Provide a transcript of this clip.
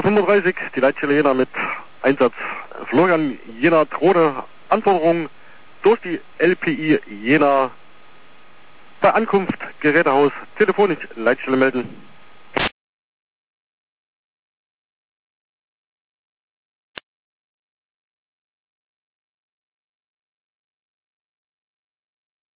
35, die Leitstelle Jena mit Einsatz Florian Jena Trode. Anforderung durch die LPI Jena. Bei Ankunft Gerätehaus telefonisch Leitstelle melden.